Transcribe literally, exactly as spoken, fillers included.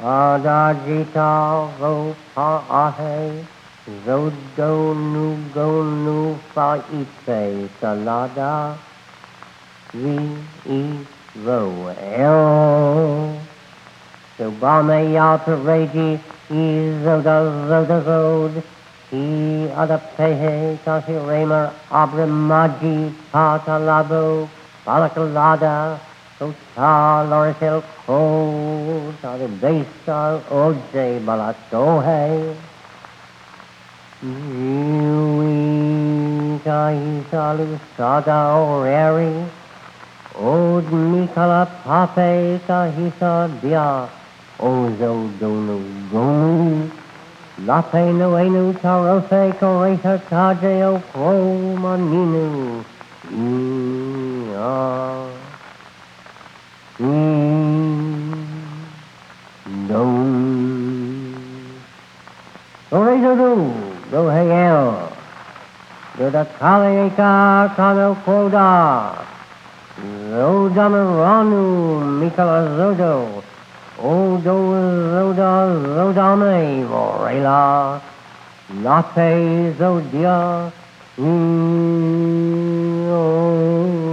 Adagita vo pa ahe, zodo nu go nu fa ipe salada, vi i vo el. So bame yalta regi, i zoda zoda zod, i ada pehe kasi remer abramaji pata labo, palakalada, so ta lorisel ko, ta de besa oje balatohe. Yui ka isalu sada oreri, od mikala pape ka hisa dia, ozo donu gonu, lape no enu tarofe koreta kaje o pro maninu, ia. Dong. Orito do, do hegel, do da kaleka kano koda, zo damaranu mikala zodo, o do zoda zodame vorela, lape zodia,